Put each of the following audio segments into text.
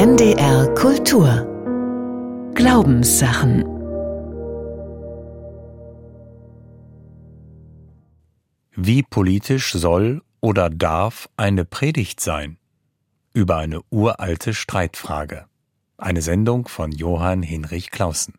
NDR Kultur Glaubenssachen. Wie politisch soll oder darf eine Predigt sein? Über eine uralte Streitfrage. Eine Sendung von Johann Hinrich Claussen.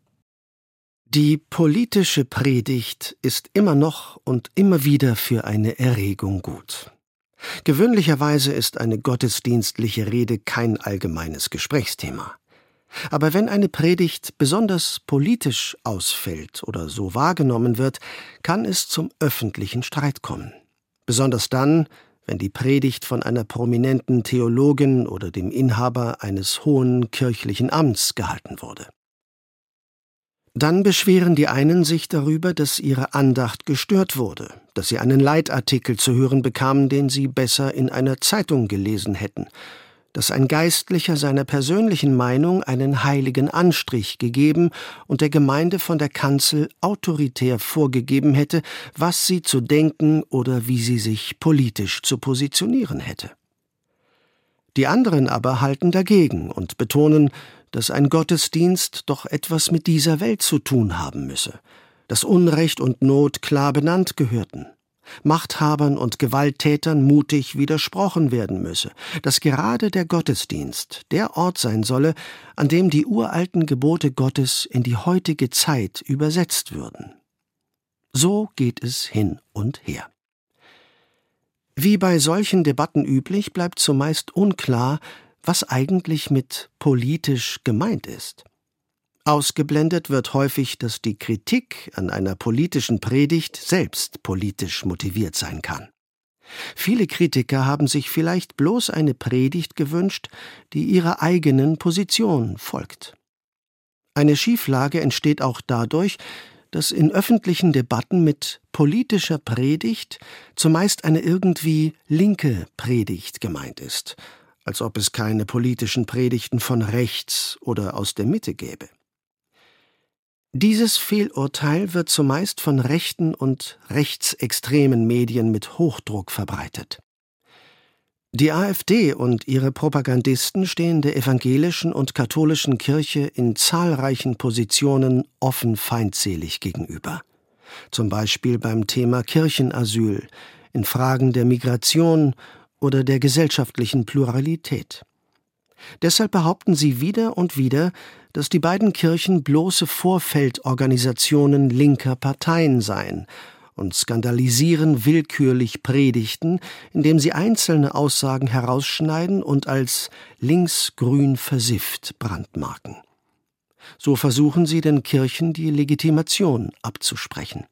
Die politische Predigt ist immer noch und immer wieder für eine Erregung gut. Gewöhnlicherweise ist eine gottesdienstliche Rede kein allgemeines Gesprächsthema. Aber wenn eine Predigt besonders politisch ausfällt oder so wahrgenommen wird, kann es zum öffentlichen Streit kommen. Besonders dann, wenn die Predigt von einer prominenten Theologin oder dem Inhaber eines hohen kirchlichen Amts gehalten wurde. Dann beschweren die einen sich darüber, dass ihre Andacht gestört wurde, dass sie einen Leitartikel zu hören bekamen, den sie besser in einer Zeitung gelesen hätten, dass ein Geistlicher seiner persönlichen Meinung einen heiligen Anstrich gegeben und der Gemeinde von der Kanzel autoritär vorgegeben hätte, was sie zu denken oder wie sie sich politisch zu positionieren hätte. Die anderen aber halten dagegen und betonen, dass ein Gottesdienst doch etwas mit dieser Welt zu tun haben müsse, dass Unrecht und Not klar benannt gehörten, Machthabern und Gewalttätern mutig widersprochen werden müsse, dass gerade der Gottesdienst der Ort sein solle, an dem die uralten Gebote Gottes in die heutige Zeit übersetzt würden. So geht es hin und her. Wie bei solchen Debatten üblich, bleibt zumeist unklar, was eigentlich mit politisch gemeint ist. Ausgeblendet wird häufig, dass die Kritik an einer politischen Predigt selbst politisch motiviert sein kann. Viele Kritiker haben sich vielleicht bloß eine Predigt gewünscht, die ihrer eigenen Position folgt. Eine Schieflage entsteht auch dadurch, dass in öffentlichen Debatten mit politischer Predigt zumeist eine irgendwie linke Predigt gemeint ist, als ob es keine politischen Predigten von rechts oder aus der Mitte gäbe. Dieses Fehlurteil wird zumeist von rechten und rechtsextremen Medien mit Hochdruck verbreitet. Die AfD und ihre Propagandisten stehen der evangelischen und katholischen Kirche in zahlreichen Positionen offen feindselig gegenüber. Zum Beispiel beim Thema Kirchenasyl, in Fragen der Migration oder der gesellschaftlichen Pluralität. Deshalb behaupten sie wieder und wieder, dass die beiden Kirchen bloße Vorfeldorganisationen linker Parteien seien und skandalisieren willkürlich Predigten, indem sie einzelne Aussagen herausschneiden und als linksgrün versifft brandmarken. So versuchen sie den Kirchen die Legitimation abzusprechen.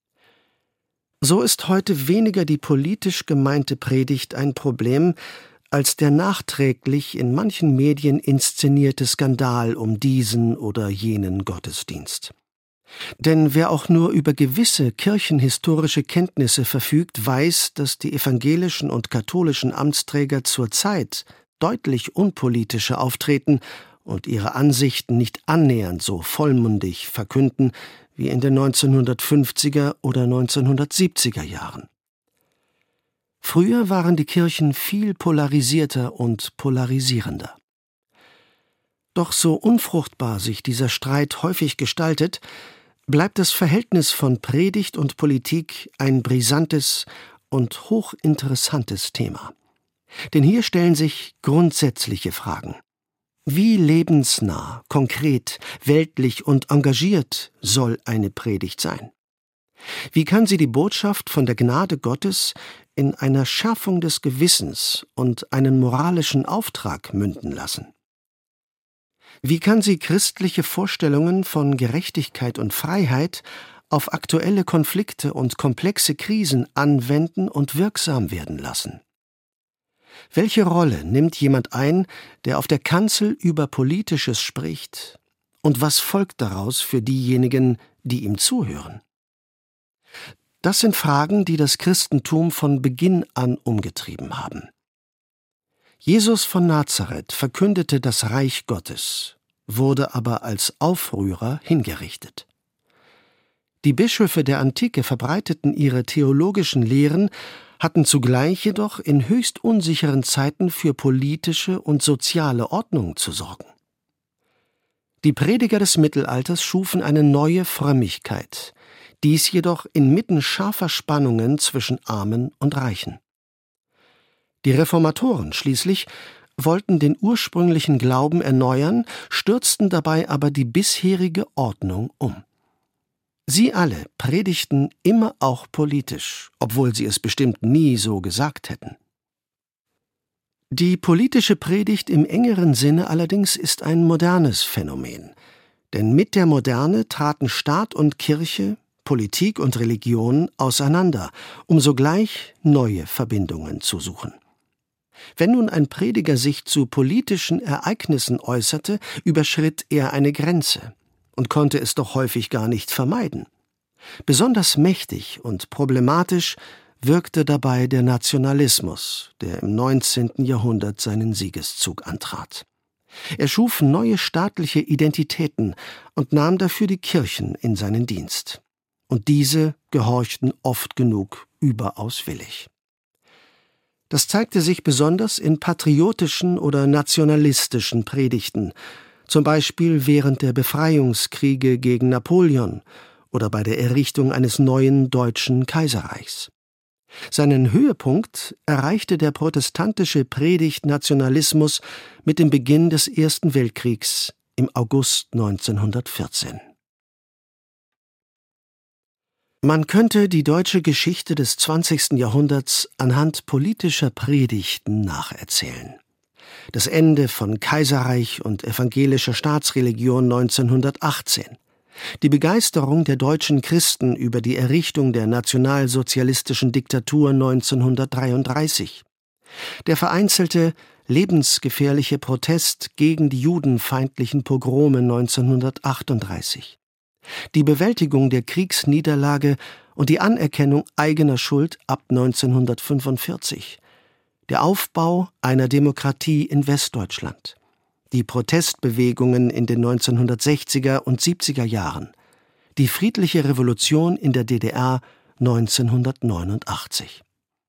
So ist heute weniger die politisch gemeinte Predigt ein Problem, als der nachträglich in manchen Medien inszenierte Skandal um diesen oder jenen Gottesdienst. Denn wer auch nur über gewisse kirchenhistorische Kenntnisse verfügt, weiß, dass die evangelischen und katholischen Amtsträger zurzeit deutlich unpolitischer auftreten und ihre Ansichten nicht annähernd so vollmundig verkünden wie in den 1950er oder 1970er Jahren. Früher waren die Kirchen viel polarisierter und polarisierender. Doch so unfruchtbar sich dieser Streit häufig gestaltet, bleibt das Verhältnis von Predigt und Politik ein brisantes und hochinteressantes Thema. Denn hier stellen sich grundsätzliche Fragen. Wie lebensnah, konkret, weltlich und engagiert soll eine Predigt sein? Wie kann sie die Botschaft von der Gnade Gottes in einer Schärfung des Gewissens und einen moralischen Auftrag münden lassen? Wie kann sie christliche Vorstellungen von Gerechtigkeit und Freiheit auf aktuelle Konflikte und komplexe Krisen anwenden und wirksam werden lassen? Welche Rolle nimmt jemand ein, der auf der Kanzel über Politisches spricht? Und was folgt daraus für diejenigen, die ihm zuhören? Das sind Fragen, die das Christentum von Beginn an umgetrieben haben. Jesus von Nazareth verkündete das Reich Gottes, wurde aber als Aufrührer hingerichtet. Die Bischöfe der Antike verbreiteten ihre theologischen Lehren, hatten zugleich jedoch in höchst unsicheren Zeiten für politische und soziale Ordnung zu sorgen. Die Prediger des Mittelalters schufen eine neue Frömmigkeit, dies jedoch inmitten scharfer Spannungen zwischen Armen und Reichen. Die Reformatoren schließlich wollten den ursprünglichen Glauben erneuern, stürzten dabei aber die bisherige Ordnung um. Sie alle predigten immer auch politisch, obwohl sie es bestimmt nie so gesagt hätten. Die politische Predigt im engeren Sinne allerdings ist ein modernes Phänomen, denn mit der Moderne traten Staat und Kirche, Politik und Religion auseinander, um sogleich neue Verbindungen zu suchen. Wenn nun ein Prediger sich zu politischen Ereignissen äußerte, überschritt er eine Grenze und konnte es doch häufig gar nicht vermeiden. Besonders mächtig und problematisch wirkte dabei der Nationalismus, der im 19. Jahrhundert seinen Siegeszug antrat. Er schuf neue staatliche Identitäten und nahm dafür die Kirchen in seinen Dienst. Und diese gehorchten oft genug überaus willig. Das zeigte sich besonders in patriotischen oder nationalistischen Predigten, zum Beispiel während der Befreiungskriege gegen Napoleon oder bei der Errichtung eines neuen deutschen Kaiserreichs. Seinen Höhepunkt erreichte der protestantische Predigt-Nationalismus mit dem Beginn des Ersten Weltkriegs im August 1914. Man könnte die deutsche Geschichte des 20. Jahrhunderts anhand politischer Predigten nacherzählen. Das Ende von Kaiserreich und evangelischer Staatsreligion 1918, die Begeisterung der deutschen Christen über die Errichtung der nationalsozialistischen Diktatur 1933, der vereinzelte, lebensgefährliche Protest gegen die judenfeindlichen Pogrome 1938, die Bewältigung der Kriegsniederlage und die Anerkennung eigener Schuld ab 1945, der Aufbau einer Demokratie in Westdeutschland, die Protestbewegungen in den 1960er und 70er Jahren, die friedliche Revolution in der DDR 1989.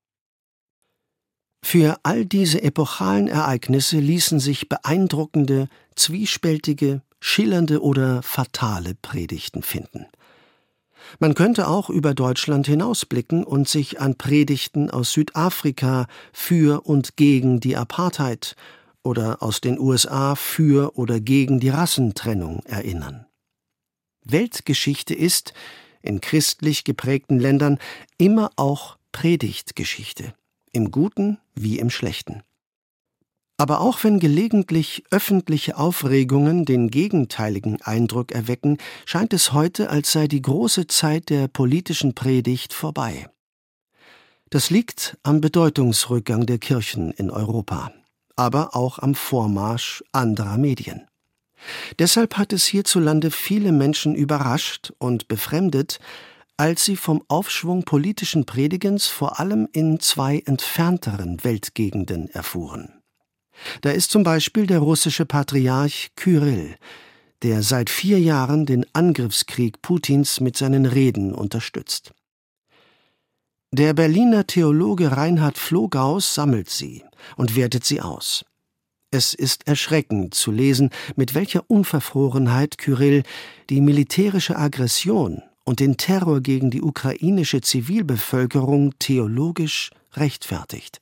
Für all diese epochalen Ereignisse ließen sich beeindruckende, zwiespältige, schillernde oder fatale Predigten finden. Man könnte auch über Deutschland hinausblicken und sich an Predigten aus Südafrika für und gegen die Apartheid oder aus den USA für oder gegen die Rassentrennung erinnern. Weltgeschichte ist, in christlich geprägten Ländern, immer auch Predigtgeschichte, im Guten wie im Schlechten. Aber auch wenn gelegentlich öffentliche Aufregungen den gegenteiligen Eindruck erwecken, scheint es heute, als sei die große Zeit der politischen Predigt vorbei. Das liegt am Bedeutungsrückgang der Kirchen in Europa, aber auch am Vormarsch anderer Medien. Deshalb hat es hierzulande viele Menschen überrascht und befremdet, als sie vom Aufschwung politischen Predigens vor allem in zwei entfernteren Weltgegenden erfuhren. Da ist zum Beispiel der russische Patriarch Kyrill, der seit 4 Jahren den Angriffskrieg Putins mit seinen Reden unterstützt. Der Berliner Theologe Reinhard Flogaus sammelt sie und wertet sie aus. Es ist erschreckend zu lesen, mit welcher Unverfrorenheit Kyrill die militärische Aggression und den Terror gegen die ukrainische Zivilbevölkerung theologisch rechtfertigt.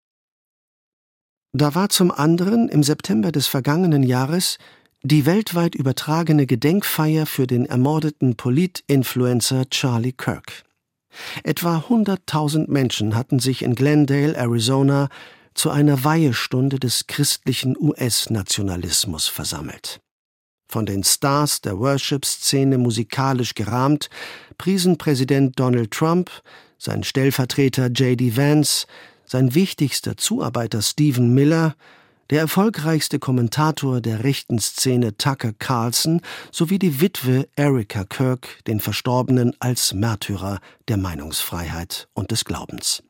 Da war zum anderen im September des vergangenen Jahres die weltweit übertragene Gedenkfeier für den ermordeten Polit-Influencer Charlie Kirk. Etwa 100.000 Menschen hatten sich in Glendale, Arizona, zu einer Weihestunde des christlichen US-Nationalismus versammelt. Von den Stars der Worship-Szene musikalisch gerahmt, priesen Präsident Donald Trump, sein Stellvertreter J.D. Vance, sein wichtigster Zuarbeiter Stephen Miller, der erfolgreichste Kommentator der rechten Szene Tucker Carlson sowie die Witwe Erica Kirk, den Verstorbenen, als Märtyrer der Meinungsfreiheit und des Glaubens.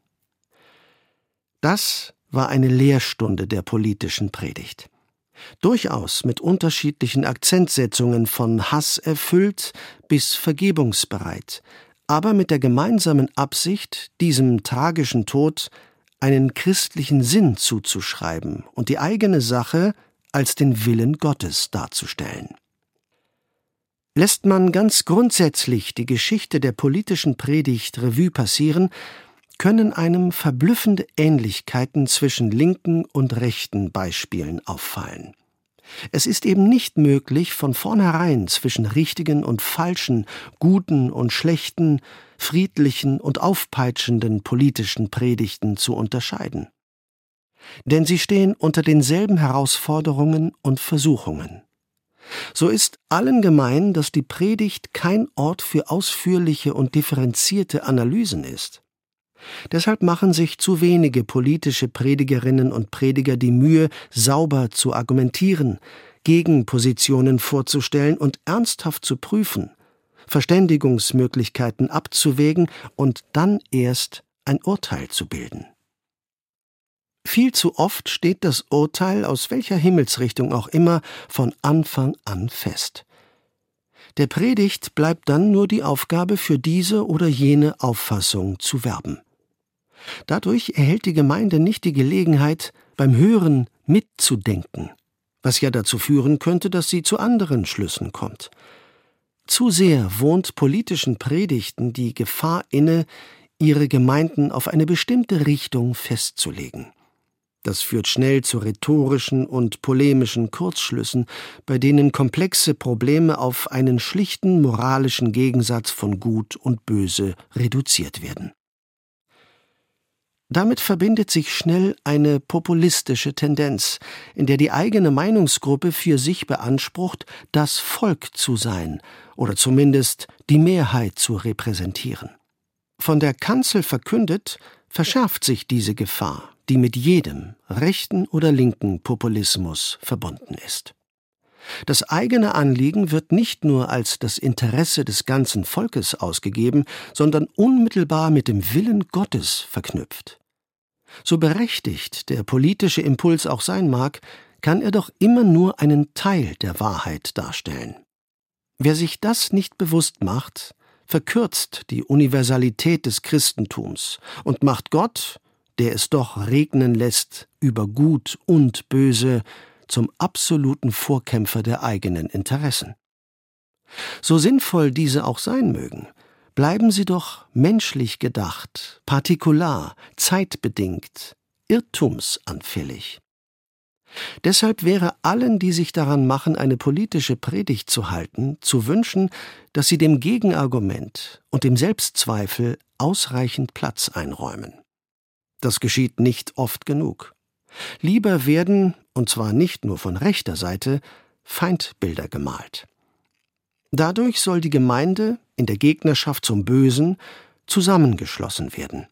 Das war eine Lehrstunde der politischen Predigt. Durchaus mit unterschiedlichen Akzentsetzungen von Hass erfüllt bis vergebungsbereit, aber mit der gemeinsamen Absicht, diesem tragischen Tod einen christlichen Sinn zuzuschreiben und die eigene Sache als den Willen Gottes darzustellen. Lässt man ganz grundsätzlich die Geschichte der politischen Predigt Revue passieren, können einem verblüffende Ähnlichkeiten zwischen linken und rechten Beispielen auffallen. Es ist eben nicht möglich, von vornherein zwischen richtigen und falschen, guten und schlechten, friedlichen und aufpeitschenden politischen Predigten zu unterscheiden. Denn sie stehen unter denselben Herausforderungen und Versuchungen. So ist allen gemein, dass die Predigt kein Ort für ausführliche und differenzierte Analysen ist. Deshalb machen sich zu wenige politische Predigerinnen und Prediger die Mühe, sauber zu argumentieren, Gegenpositionen vorzustellen und ernsthaft zu prüfen, Verständigungsmöglichkeiten abzuwägen und dann erst ein Urteil zu bilden. Viel zu oft steht das Urteil, aus welcher Himmelsrichtung auch immer, von Anfang an fest. Der Predigt bleibt dann nur die Aufgabe, für diese oder jene Auffassung zu werben. Dadurch erhält die Gemeinde nicht die Gelegenheit, beim Hören mitzudenken, was ja dazu führen könnte, dass sie zu anderen Schlüssen kommt. Zu sehr wohnt politischen Predigten die Gefahr inne, ihre Gemeinden auf eine bestimmte Richtung festzulegen. Das führt schnell zu rhetorischen und polemischen Kurzschlüssen, bei denen komplexe Probleme auf einen schlichten moralischen Gegensatz von Gut und Böse reduziert werden. Damit verbindet sich schnell eine populistische Tendenz, in der die eigene Meinungsgruppe für sich beansprucht, das Volk zu sein oder zumindest die Mehrheit zu repräsentieren. Von der Kanzel verkündet, verschärft sich diese Gefahr, die mit jedem, rechten oder linken Populismus verbunden ist. Das eigene Anliegen wird nicht nur als das Interesse des ganzen Volkes ausgegeben, sondern unmittelbar mit dem Willen Gottes verknüpft. So berechtigt der politische Impuls auch sein mag, kann er doch immer nur einen Teil der Wahrheit darstellen. Wer sich das nicht bewusst macht, verkürzt die Universalität des Christentums und macht Gott, der es doch regnen lässt über Gut und Böse, zum absoluten Vorkämpfer der eigenen Interessen. So sinnvoll diese auch sein mögen, bleiben sie doch menschlich gedacht, partikular, zeitbedingt, irrtumsanfällig. Deshalb wäre allen, die sich daran machen, eine politische Predigt zu halten, zu wünschen, dass sie dem Gegenargument und dem Selbstzweifel ausreichend Platz einräumen. Das geschieht nicht oft genug. Lieber werden, und zwar nicht nur von rechter Seite, Feindbilder gemalt. Dadurch soll die Gemeinde in der Gegnerschaft zum Bösen zusammengeschlossen werden.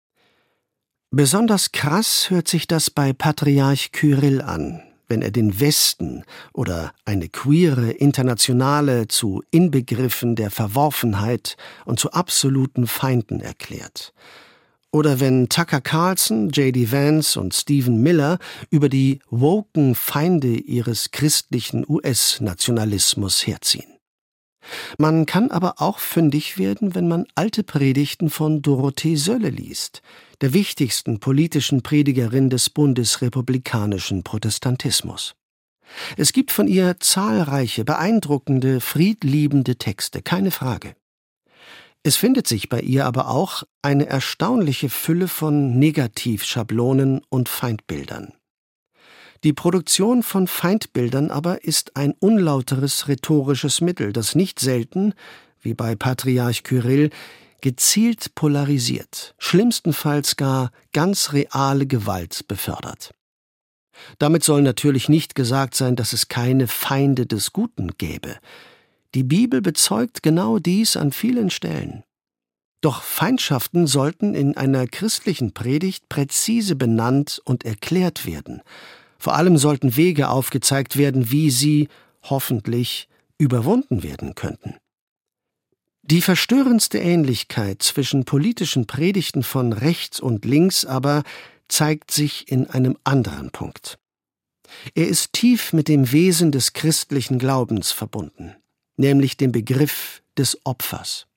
Besonders krass hört sich das bei Patriarch Kyrill an, wenn er den Westen oder eine queere Internationale zu Inbegriffen der Verworfenheit und zu absoluten Feinden erklärt. Oder wenn Tucker Carlson, J.D. Vance und Stephen Miller über die woken Feinde ihres christlichen US-Nationalismus herziehen. Man kann aber auch fündig werden, wenn man alte Predigten von Dorothee Sölle liest, der wichtigsten politischen Predigerin des bundesrepublikanischen Protestantismus. Es gibt von ihr zahlreiche, beeindruckende, friedliebende Texte, keine Frage. Es findet sich bei ihr aber auch eine erstaunliche Fülle von Negativschablonen und Feindbildern. Die Produktion von Feindbildern aber ist ein unlauteres rhetorisches Mittel, das nicht selten, wie bei Patriarch Kyrill, gezielt polarisiert, schlimmstenfalls gar ganz reale Gewalt befördert. Damit soll natürlich nicht gesagt sein, dass es keine Feinde des Guten gäbe. Die Bibel bezeugt genau dies an vielen Stellen. Doch Feindschaften sollten in einer christlichen Predigt präzise benannt und erklärt werden. Vor allem sollten Wege aufgezeigt werden, wie sie, hoffentlich, überwunden werden könnten. Die verstörendste Ähnlichkeit zwischen politischen Predigten von rechts und links aber zeigt sich in einem anderen Punkt. Er ist tief mit dem Wesen des christlichen Glaubens verbunden, nämlich dem Begriff des Opfers.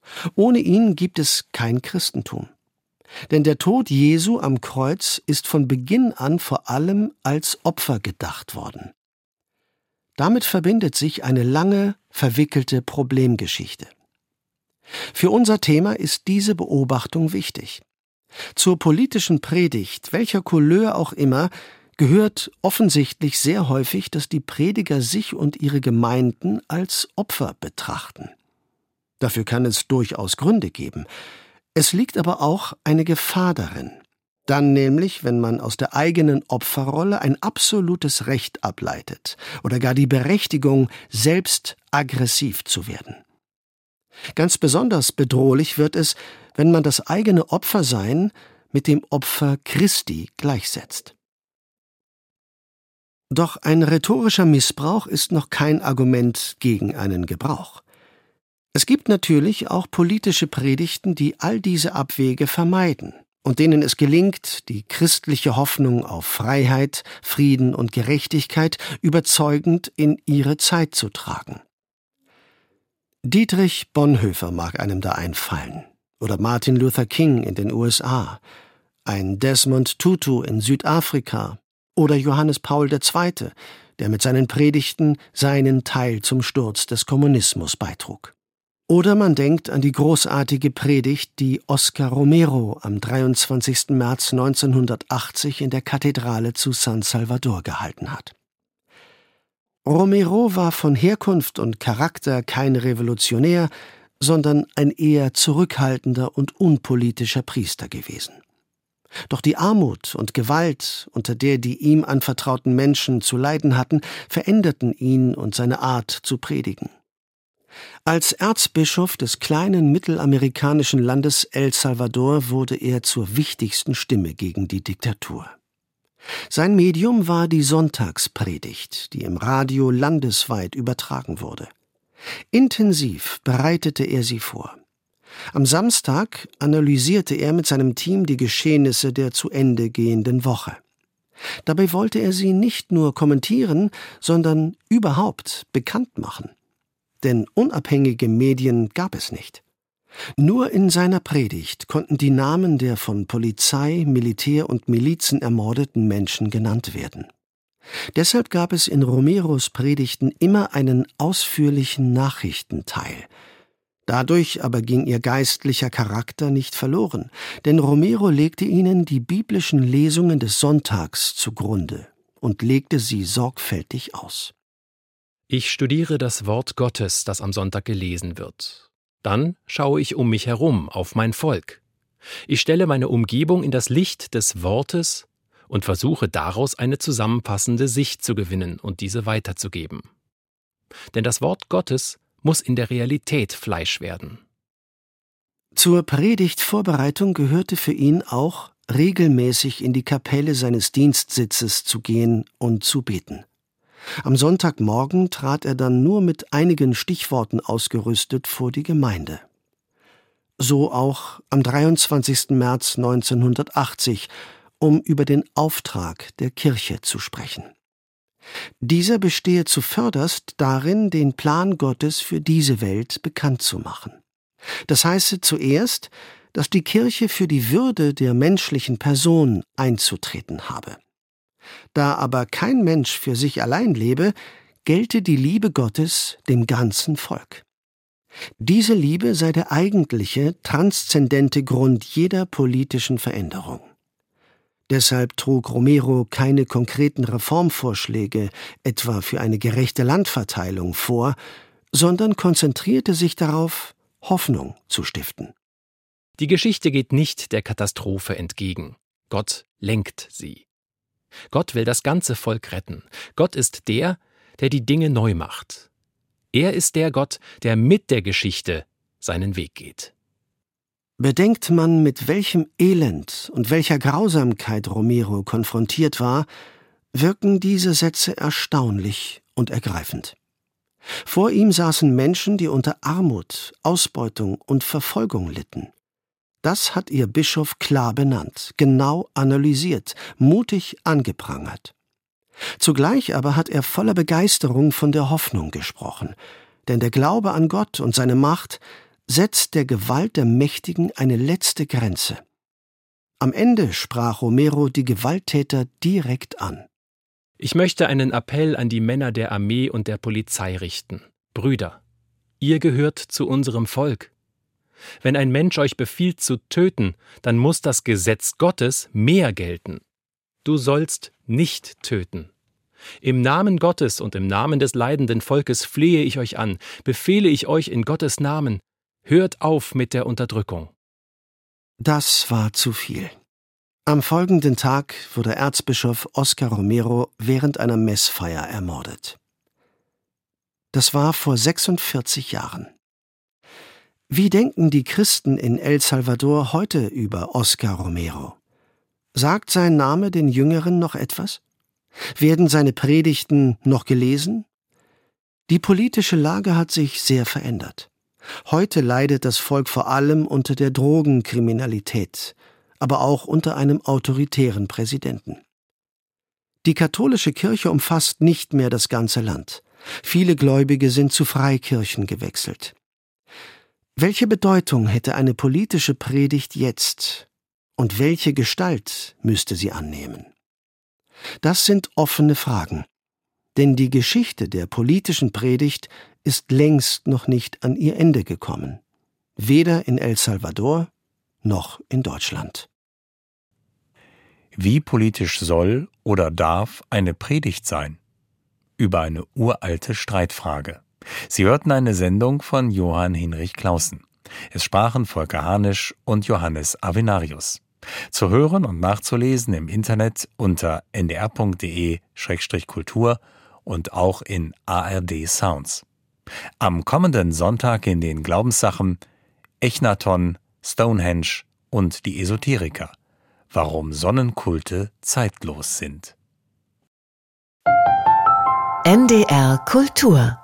Ohne ihn gibt es kein Christentum. Denn der Tod Jesu am Kreuz ist von Beginn an vor allem als Opfer gedacht worden. Damit verbindet sich eine lange, verwickelte Problemgeschichte. Für unser Thema ist diese Beobachtung wichtig. Zur politischen Predigt, welcher Couleur auch immer, gehört offensichtlich sehr häufig, dass die Prediger sich und ihre Gemeinden als Opfer betrachten. Dafür kann es durchaus Gründe geben. Es liegt aber auch eine Gefahr darin. Dann nämlich, wenn man aus der eigenen Opferrolle ein absolutes Recht ableitet oder gar die Berechtigung, selbst aggressiv zu werden. Ganz besonders bedrohlich wird es, wenn man das eigene Opfersein mit dem Opfer Christi gleichsetzt. Doch ein rhetorischer Missbrauch ist noch kein Argument gegen einen Gebrauch. Es gibt natürlich auch politische Predigten, die all diese Abwege vermeiden und denen es gelingt, die christliche Hoffnung auf Freiheit, Frieden und Gerechtigkeit überzeugend in ihre Zeit zu tragen. Dietrich Bonhoeffer mag einem da einfallen, oder Martin Luther King in den USA, ein Desmond Tutu in Südafrika oder Johannes Paul II., der mit seinen Predigten seinen Teil zum Sturz des Kommunismus beitrug. Oder man denkt an die großartige Predigt, die Oscar Romero am 23. März 1980 in der Kathedrale zu San Salvador gehalten hat. Romero war von Herkunft und Charakter kein Revolutionär, sondern ein eher zurückhaltender und unpolitischer Priester gewesen. Doch die Armut und Gewalt, unter der die ihm anvertrauten Menschen zu leiden hatten, veränderten ihn und seine Art zu predigen. Als Erzbischof des kleinen mittelamerikanischen Landes El Salvador wurde er zur wichtigsten Stimme gegen die Diktatur. Sein Medium war die Sonntagspredigt, die im Radio landesweit übertragen wurde. Intensiv bereitete er sie vor. Am Samstag analysierte er mit seinem Team die Geschehnisse der zu Ende gehenden Woche. Dabei wollte er sie nicht nur kommentieren, sondern überhaupt bekannt machen. Denn unabhängige Medien gab es nicht. Nur in seiner Predigt konnten die Namen der von Polizei, Militär und Milizen ermordeten Menschen genannt werden. Deshalb gab es in Romeros Predigten immer einen ausführlichen Nachrichtenteil. Dadurch aber ging ihr geistlicher Charakter nicht verloren, denn Romero legte ihnen die biblischen Lesungen des Sonntags zugrunde und legte sie sorgfältig aus. Ich studiere das Wort Gottes, das am Sonntag gelesen wird. Dann schaue ich um mich herum, auf mein Volk. Ich stelle meine Umgebung in das Licht des Wortes und versuche daraus eine zusammenpassende Sicht zu gewinnen und diese weiterzugeben. Denn das Wort Gottes muss in der Realität Fleisch werden. Zur Predigtvorbereitung gehörte für ihn auch, regelmäßig in die Kapelle seines Dienstsitzes zu gehen und zu beten. Am Sonntagmorgen trat er dann nur mit einigen Stichworten ausgerüstet vor die Gemeinde. So auch am 23. März 1980, um über den Auftrag der Kirche zu sprechen. Dieser bestehe zuvörderst darin, den Plan Gottes für diese Welt bekannt zu machen. Das heiße zuerst, dass die Kirche für die Würde der menschlichen Person einzutreten habe. Da aber kein Mensch für sich allein lebe, gelte die Liebe Gottes dem ganzen Volk. Diese Liebe sei der eigentliche, transzendente Grund jeder politischen Veränderung. Deshalb trug Romero keine konkreten Reformvorschläge, etwa für eine gerechte Landverteilung, vor, sondern konzentrierte sich darauf, Hoffnung zu stiften. Die Geschichte geht nicht der Katastrophe entgegen. Gott lenkt sie. Gott will das ganze Volk retten. Gott ist der, der die Dinge neu macht. Er ist der Gott, der mit der Geschichte seinen Weg geht. Bedenkt man, mit welchem Elend und welcher Grausamkeit Romero konfrontiert war, wirken diese Sätze erstaunlich und ergreifend. Vor ihm saßen Menschen, die unter Armut, Ausbeutung und Verfolgung litten. Das hat ihr Bischof klar benannt, genau analysiert, mutig angeprangert. Zugleich aber hat er voller Begeisterung von der Hoffnung gesprochen, denn der Glaube an Gott und seine Macht setzt der Gewalt der Mächtigen eine letzte Grenze. Am Ende sprach Romero die Gewalttäter direkt an. Ich möchte einen Appell an die Männer der Armee und der Polizei richten. Brüder, ihr gehört zu unserem Volk. Wenn ein Mensch euch befiehlt zu töten, dann muss das Gesetz Gottes mehr gelten. Du sollst nicht töten. Im Namen Gottes und im Namen des leidenden Volkes flehe ich euch an, befehle ich euch in Gottes Namen, hört auf mit der Unterdrückung. Das war zu viel. Am folgenden Tag wurde Erzbischof Oscar Romero während einer Messfeier ermordet. Das war vor 46 Jahren. Wie denken die Christen in El Salvador heute über Oscar Romero? Sagt sein Name den Jüngeren noch etwas? Werden seine Predigten noch gelesen? Die politische Lage hat sich sehr verändert. Heute leidet das Volk vor allem unter der Drogenkriminalität, aber auch unter einem autoritären Präsidenten. Die katholische Kirche umfasst nicht mehr das ganze Land. Viele Gläubige sind zu Freikirchen gewechselt. Welche Bedeutung hätte eine politische Predigt jetzt? Und welche Gestalt müsste sie annehmen? Das sind offene Fragen, denn die Geschichte der politischen Predigt ist längst noch nicht an ihr Ende gekommen. Weder in El Salvador noch in Deutschland. Wie politisch soll oder darf eine Predigt sein? Über eine uralte Streitfrage. Sie hörten eine Sendung von Johann Hinrich Claussen. Es sprachen Volker Harnisch und Johannes Avenarius. Zu hören und nachzulesen im Internet unter ndr.de/kultur und auch in ARD Sounds. Am kommenden Sonntag in den Glaubenssachen Echnaton, Stonehenge und die Esoteriker. Warum Sonnenkulte zeitlos sind. NDR Kultur